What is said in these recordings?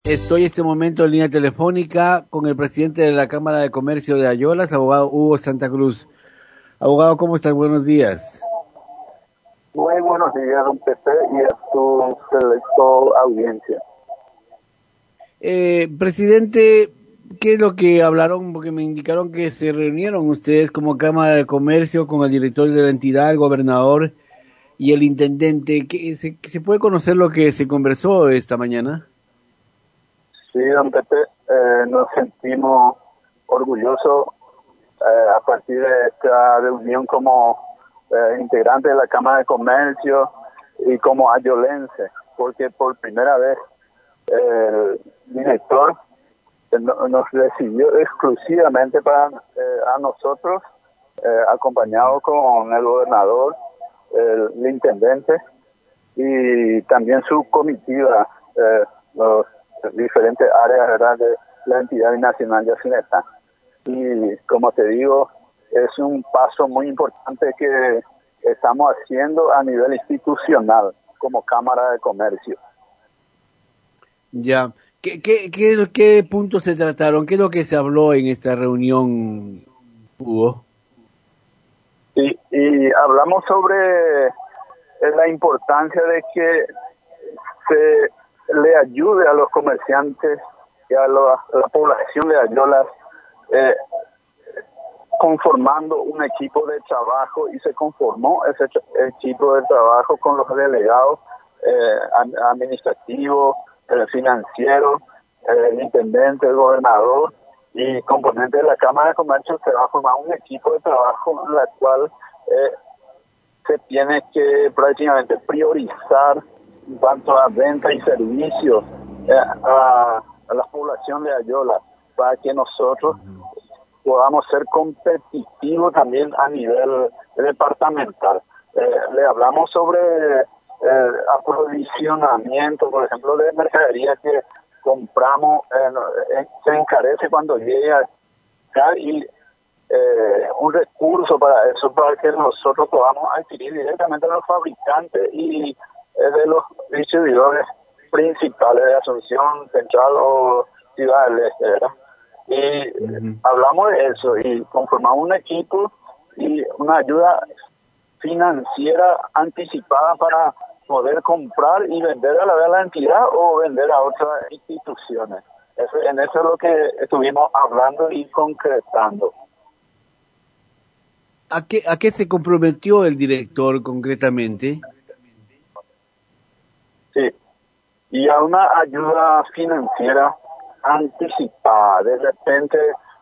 Estoy en este momento en línea telefónica con el presidente de la Cámara de Comercio de Ayolas, abogado Hugo Santa Cruz. Abogado, ¿cómo estás? Buenos días. Muy buenos días, don Pepe, y a tu selecto audiencia. Presidente, ¿qué es lo que hablaron? Porque me indicaron que se reunieron ustedes como Cámara de Comercio con el director de la entidad, el gobernador y el intendente. ¿Se puede conocer lo que se conversó esta mañana? Sí, don Pepe, nos sentimos orgullosos a partir de esta reunión como integrante de la Cámara de Comercio y como ayolense, porque por primera vez el director nos recibió exclusivamente para a nosotros, acompañado con el gobernador, el intendente y también su comitiva, los diferentes áreas, ¿verdad?, de la entidad binacional de Yacinetá. Y como te digo, es un paso muy importante que estamos haciendo a nivel institucional como Cámara de Comercio. Ya. ¿Qué puntos se trataron? ¿Qué es lo que se habló en esta reunión, Hugo? Y hablamos sobre la importancia de que se le ayude a los comerciantes y a la población de Ayolas conformando un equipo de trabajo, y se conformó ese equipo de trabajo con los delegados administrativos, financieros, el intendente, el gobernador y componentes de la Cámara de Comercio. Se va a formar un equipo de trabajo en la cual se tiene que prácticamente priorizar en cuanto a venta y servicios a la población de Ayola, para que nosotros podamos ser competitivos también a nivel departamental. Le hablamos sobre aprovisionamiento, por ejemplo, de mercadería que compramos, se encarece cuando llega acá, y un recurso para eso, para que nosotros podamos adquirir directamente de los fabricantes y de los distribuidores principales de Asunción, Central o Ciudad del Este, ¿verdad? Y hablamos de eso y conformamos un equipo y una ayuda financiera anticipada para poder comprar y vender a la entidad o vender a otras instituciones. En eso es lo que estuvimos hablando y concretando. ¿A qué se comprometió el director concretamente? Sí, y a una ayuda financiera anticipada, de repente,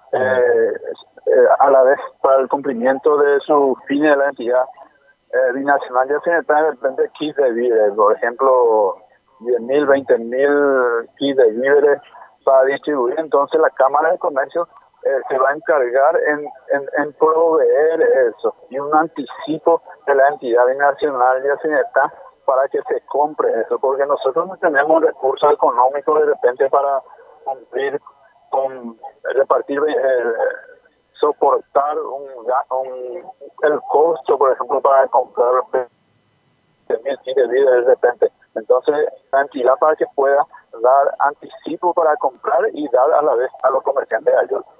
a la vez para el cumplimiento de su fin de la entidad binacional de Yacinetá, de repente kits de víveres, por ejemplo, 10.000, 20.000 kits de víveres para distribuir. Entonces la Cámara de Comercio se va a encargar en proveer eso y un anticipo de la entidad binacional de Yacinetá para que se compre eso, porque nosotros no tenemos recursos económicos de repente para cumplir con repartir, soportar el costo, por ejemplo, para comprar 20.000 kits de vida de repente. Entonces, la entidad para que pueda dar anticipo para comprar y dar a la vez a los comerciantes de Ayola.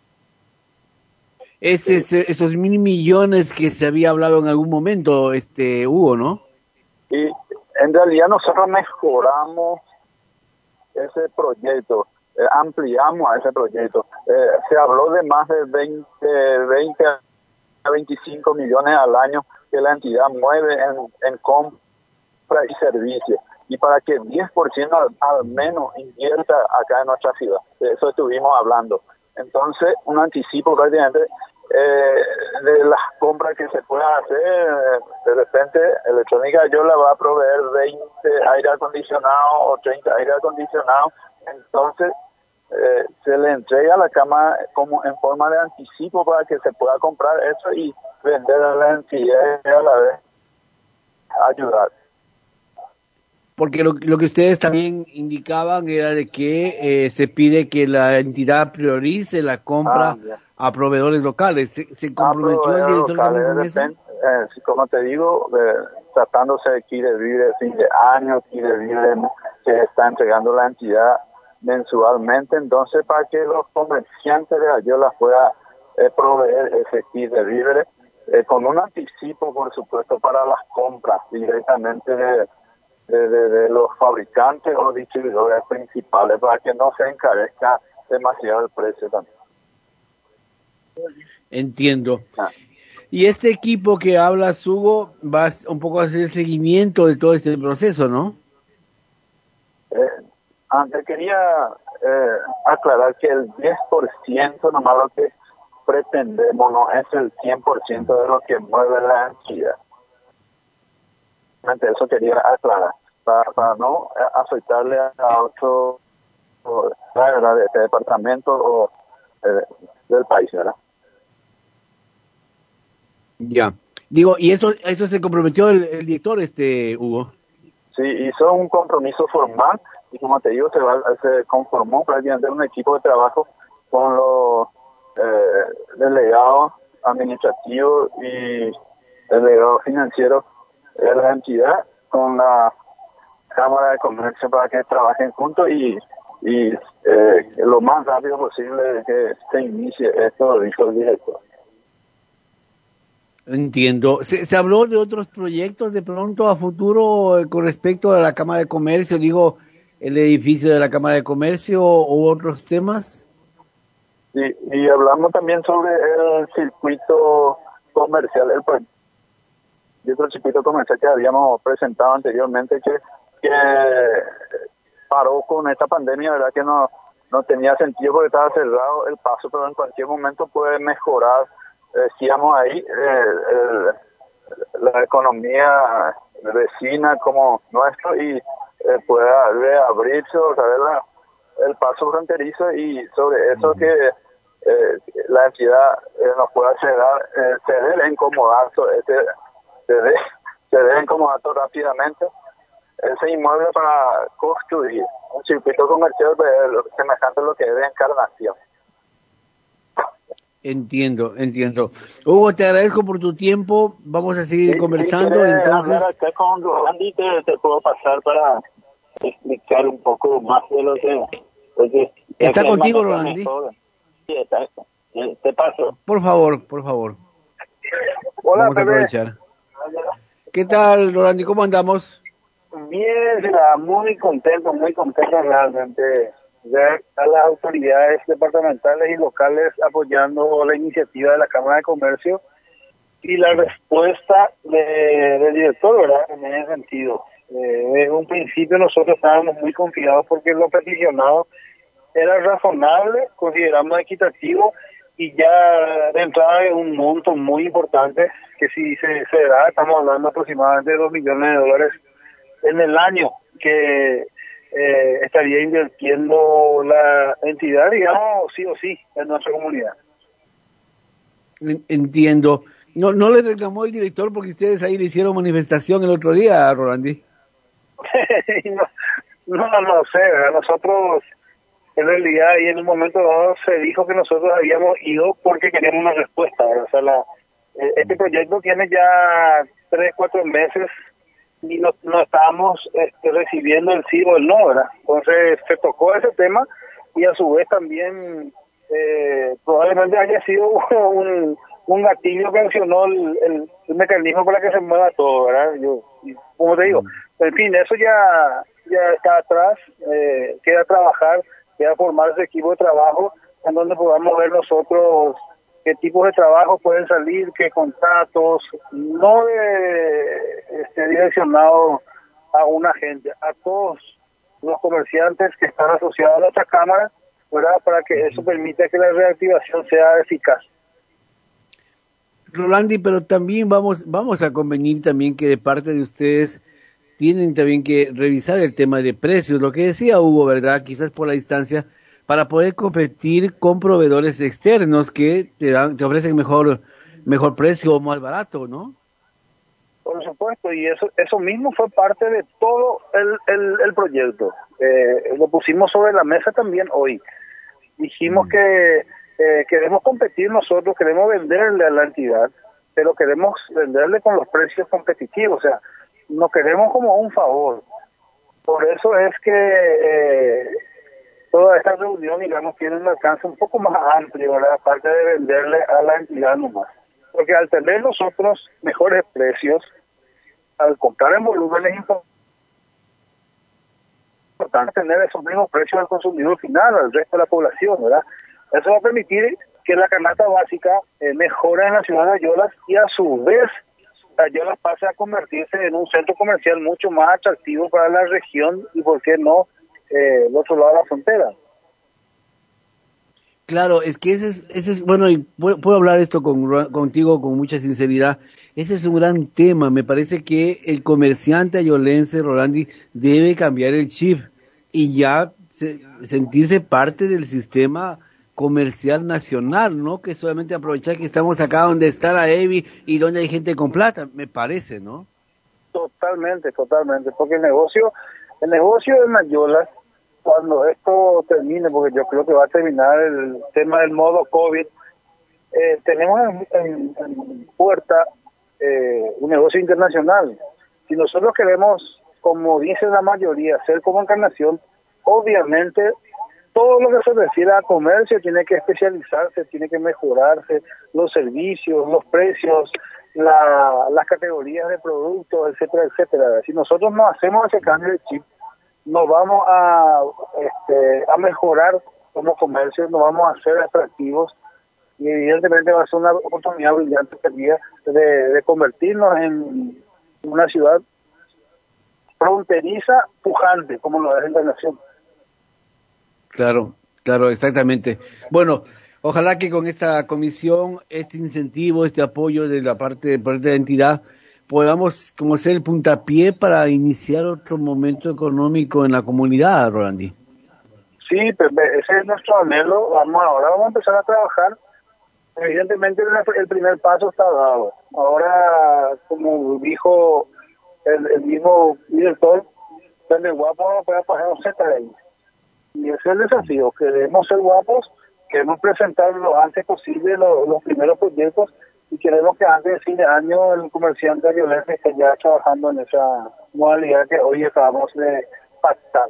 Esos 1.000 millones que se había hablado en algún momento, Hugo, ¿no? Y en realidad nosotros mejoramos ese proyecto, ampliamos a ese proyecto. Se habló de más de 20 a 25 millones al año que la entidad mueve en compra y servicios, y para que 10% al menos invierta acá en nuestra ciudad. De eso estuvimos hablando. Entonces, un anticipo prácticamente de las compras que se puedan hacer. De repente, Electrónica Ayola va a proveer 20 aire acondicionados o 30 aire acondicionados. Entonces, se le entrega a la Cámara como en forma de anticipo para que se pueda comprar eso y vender a la entidad y a la vez ayudar. Porque lo que ustedes también indicaban era de que se pide que la entidad priorice la compra a proveedores locales. ¿Se comprometió el director también con eso? Como te digo, tratándose de kits de víveres de fin de año, kits de víveres que está entregando la entidad mensualmente, entonces para que los comerciantes de Ayola puedan proveer ese kit de víveres con un anticipo, por supuesto, para las compras directamente de los fabricantes o distribuidores principales, para que no se encarezca demasiado el precio también. Entiendo. Ah. Y este equipo que hablas, Hugo, va un poco a hacer el seguimiento de todo este proceso, ¿no? Antes quería aclarar que el 10% nomás lo que pretendemos no es el 100% de lo que mueve la entidad. Eso quería aclarar, para no afectarle a otro, ¿verdad?, de este departamento o del país, ¿verdad? Ya. Digo, y eso se comprometió el director, Hugo. Sí, hizo un compromiso formal y, como te digo, se conformó prácticamente un equipo de trabajo con los delegados administrativos y delegados financieros de la entidad, con la Cámara de Comercio, para que trabajen juntos y lo más rápido posible que se inicie esto, dijo el director. Entiendo. ¿Se habló de otros proyectos de pronto a futuro con respecto a la Cámara de Comercio? Digo, el edificio de la Cámara de Comercio o otros temas. Y hablamos también sobre el circuito comercial, el circuito comercial que habíamos presentado anteriormente, que paró con esta pandemia, verdad que no tenía sentido porque estaba cerrado el paso, pero en cualquier momento puede mejorar, decíamos ahí, la economía vecina como nuestro, y puede reabrirse otra vez el paso fronterizo, y sobre eso que la entidad nos pueda ceder en comodato, ceder en comodato rápidamente ese inmueble para construir un circuito comercial semejante a lo que es de Encarnación. Entiendo. Hugo, te agradezco por tu tiempo. Vamos a seguir conversando. Si entonces, hablar acá con Rolandi, te puedo pasar para explicar un poco más de lo que ¿está contigo, Rolandi? Sí, está. Te paso. Por favor. Hola, vamos a aprovechar. ¿Qué tal, Rolandi? ¿Cómo andamos? Bien, muy contento realmente ver a las autoridades departamentales y locales apoyando la iniciativa de la Cámara de Comercio y la respuesta del director, ¿verdad?, en ese sentido. En un principio nosotros estábamos muy confiados porque lo peticionado era razonable, consideramos equitativo, y ya de entrada de un monto muy importante que si se da, estamos hablando aproximadamente de $2 millones en el año que estaría invirtiendo la entidad, digamos, sí o sí, en nuestra comunidad. Entiendo. No le reclamó el director porque ustedes ahí le hicieron manifestación el otro día, Rolandi. no sé, ¿verdad? Nosotros en realidad, y en un momento dado se dijo que nosotros habíamos ido porque queríamos una respuesta, ¿verdad? O sea, este proyecto tiene ya 3-4 meses y no estábamos recibiendo el sí o el no, ¿verdad? Entonces se tocó ese tema, y a su vez también probablemente haya sido un gatillo que accionó el mecanismo para que se mueva todo, ¿verdad? Como te digo, en fin, eso ya está atrás, queda trabajar, queda formar ese equipo de trabajo en donde podamos ver nosotros qué tipos de trabajo pueden salir, qué contratos, no direccionado a una gente, a todos los comerciantes que están asociados a nuestra cámara, ¿verdad?, para que eso permita que la reactivación sea eficaz. Rolandi, pero también vamos a convenir también que de parte de ustedes tienen también que revisar el tema de precios, lo que decía Hugo, ¿verdad?, quizás por la distancia, para poder competir con proveedores externos que te ofrecen mejor precio o más barato, ¿no? Por supuesto, y eso mismo fue parte de todo el proyecto. Lo pusimos sobre la mesa también hoy. Dijimos que queremos competir nosotros, queremos venderle a la entidad, pero queremos venderle con los precios competitivos, o sea, no queremos como un favor. Por eso es que toda esta reunión, digamos, tiene un alcance un poco más amplio, ¿verdad? Aparte de venderle a la entidad nomás. Porque al tener nosotros mejores precios, al comprar en volúmenes importante tener esos mismos precios al consumidor final, al resto de la población, ¿verdad? Eso va a permitir que la canasta básica mejore en la ciudad de Ayolas y a su vez Ayolas pase a convertirse en un centro comercial mucho más atractivo para la región y, ¿por qué no?, del otro lado de la frontera. Claro, es que ese es bueno, y puedo hablar esto contigo con mucha sinceridad. Ese es un gran tema. Me parece que el comerciante ayolense, Rolandi, debe cambiar el chip y ya sentirse parte del sistema comercial nacional, ¿no? Que solamente aprovechar que estamos acá donde está la EBI y donde hay gente con plata, me parece, ¿no? Totalmente, porque el negocio de Ayolas, cuando esto termine, porque yo creo que va a terminar el tema del modo COVID, tenemos en puerta un negocio internacional. Si nosotros queremos, como dice la mayoría, ser como Encarnación, obviamente todo lo que se refiere a comercio tiene que especializarse, tiene que mejorarse, los servicios, los precios, las categorías de productos, etcétera, etcétera. Si nosotros no hacemos ese cambio de chip, nos vamos a mejorar como comercio, nos vamos a ser atractivos y evidentemente va a ser una oportunidad brillante de convertirnos en una ciudad fronteriza, pujante, como lo es Encarnación. Claro, exactamente. Bueno, ojalá que con esta comisión, este incentivo, este apoyo de la parte de la entidad, podamos como ser el puntapié para iniciar otro momento económico en la comunidad, Rolandi. Sí, Pepe, ese es nuestro anhelo. Ahora vamos a empezar a trabajar. Evidentemente el primer paso está dado. Ahora, como dijo el mismo director, donde guapo puede pasar un Z y ese es el desafío. Queremos ser guapos, queremos presentar lo antes posible los primeros proyectos y queremos que antes de fin de año el comerciante ayolense esté ya trabajando en esa modalidad que hoy acabamos de pactar.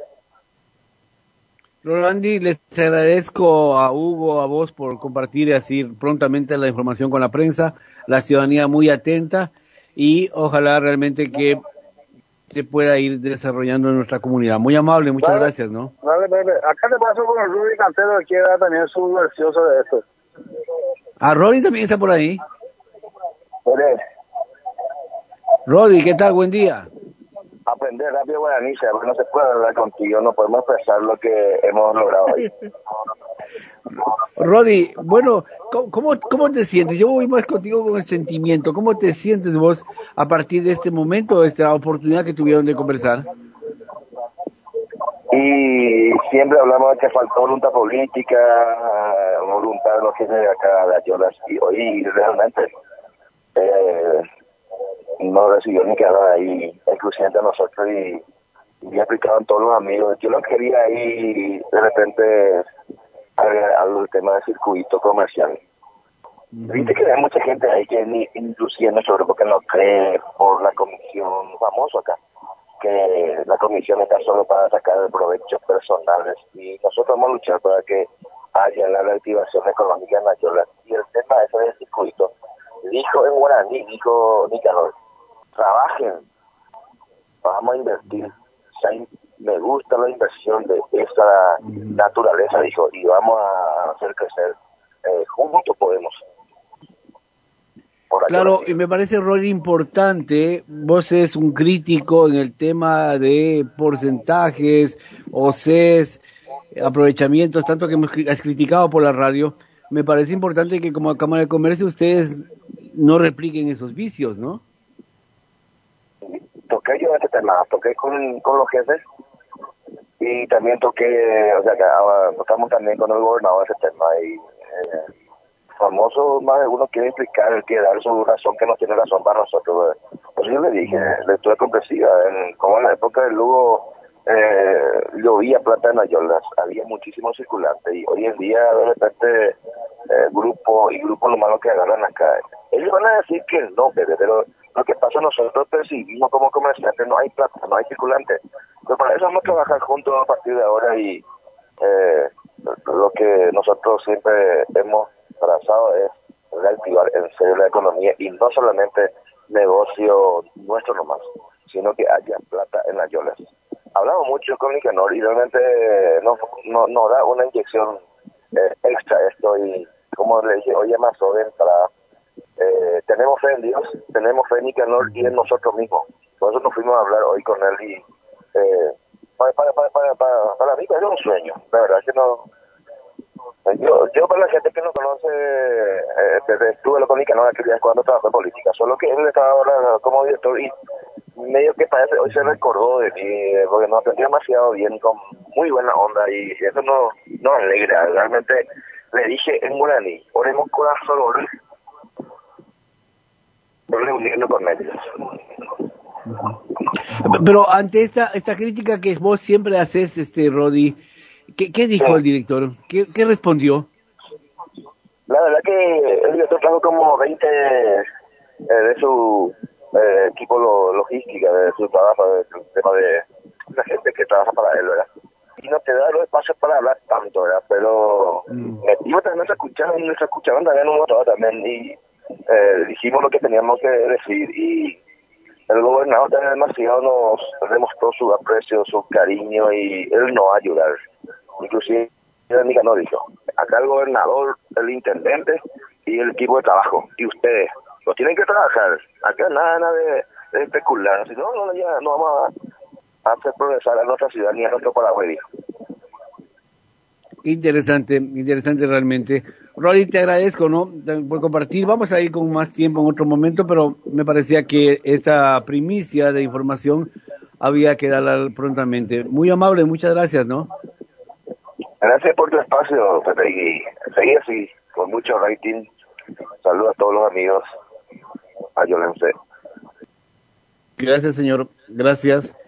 Rolandi, les agradezco a Hugo, a vos por compartir así prontamente la información con la prensa, la ciudadanía muy atenta y ojalá realmente que se pueda ir desarrollando en nuestra comunidad. Muy amable, muchas gracias, ¿no? Vale. Acá te paso con el Rudy Cantero, que quiera también su versión sobre esto. Rodi también está por ahí. Vale. Rodi, ¿qué tal? Buen día. Aprender rápido guaraní, no se puede hablar contigo, no podemos expresar lo que hemos logrado hoy. Rodi, bueno, ¿cómo te sientes? Yo voy más contigo con el sentimiento. ¿Cómo te sientes vos a partir de este momento, de esta oportunidad que tuvieron de conversar? Y siempre hablamos de que faltó voluntad política, voluntad de los que de acá de Ayolas, y hoy realmente no recibió ni que hablar ahí exclusivamente a nosotros y explicaban todos los amigos. Yo no quería ahí de repente al tema del circuito comercial. Viste que hay mucha gente ahí que inclusive nosotros porque no cree por la comisión famosa acá, que la comisión está solo para sacar provechos personales y nosotros vamos a luchar para que haya la reactivación económica en Ayolas. Y el tema ese del circuito, dijo en guaraní, dijo Nicanor, trabajen, vamos a invertir. Me gusta la inversión de esta naturaleza, dijo, y vamos a hacer crecer. Juntos podemos. Claro, y me parece, Rory, importante, vos eres un crítico en el tema de porcentajes, OCEs, aprovechamientos, tanto que has criticado por la radio. Me parece importante que como Cámara de Comercio ustedes no repliquen esos vicios, ¿no? Toqué yo este tema, toqué con los jefes y también toqué, o sea, tocamos también con el gobernador ese tema y famoso más de uno quiere explicar, él quiere dar su razón que no tiene razón para nosotros. Pues yo le dije, lectura comprensiva, como en la época del Lugo llovía plata en Ayolas, había muchísimos circulantes y hoy en día de repente grupos lo malo que agarran acá. Ellos van a decir que no, pero lo que pasa nosotros percibimos como comerciantes, no hay plata, no hay circulante. Pero para eso vamos a trabajar juntos a partir de ahora y que nosotros siempre hemos trazado es reactivar en serio la economía y no solamente negocio nuestro nomás, sino que haya plata en las yolas. Hablamos mucho con Nicanor y realmente nos da una inyección extra esto y como le dije, oye Mazo de entrada, tenemos fe en Dios, tenemos fe en Nicanor y en nosotros mismos. Por eso nos fuimos a hablar hoy con él y para mí es un sueño, la verdad que no. Yo para la gente que no conoce, estuve con Nicanor aquel cuando trabajó en política, solo que él estaba ahora como director y medio que parece hoy se recordó de mí, porque nos atendió demasiado bien, con muy buena onda y eso no alegra. Realmente le dije en guaraní, oremos corazón, reuniendo con ellos. Pero ante esta crítica que vos siempre haces, Rodi, ¿qué dijo el director? ¿Qué respondió? La verdad que el director trajo como 20 de su equipo logística, de su trabajo, del tema de la gente que trabaja para él, ¿verdad? Y no te da los espacios para hablar tanto, ¿verdad? Pero metimos también, nos escuchaban también un montón también y dijimos lo que teníamos que decir y el gobernador también demasiado nos demostró su aprecio, su cariño y él nos va a ayudar. Inclusive el Nicanor dijo, acá el gobernador, el intendente y el equipo de trabajo y ustedes lo tienen que trabajar, acá nada de especular, si no, ya no vamos a hacer progresar a nuestra ciudad ni a nuestro Paraguay, dijo. Interesante realmente. Rodi, te agradezco, ¿no? Por compartir. Vamos a ir con más tiempo en otro momento, pero me parecía que esta primicia de información había que darla prontamente. Muy amable, muchas gracias, ¿no? Gracias por tu espacio, Pepe, y seguí así, con mucho rating. Saludos a todos los amigos. Ayúdense. Gracias, señor. Gracias.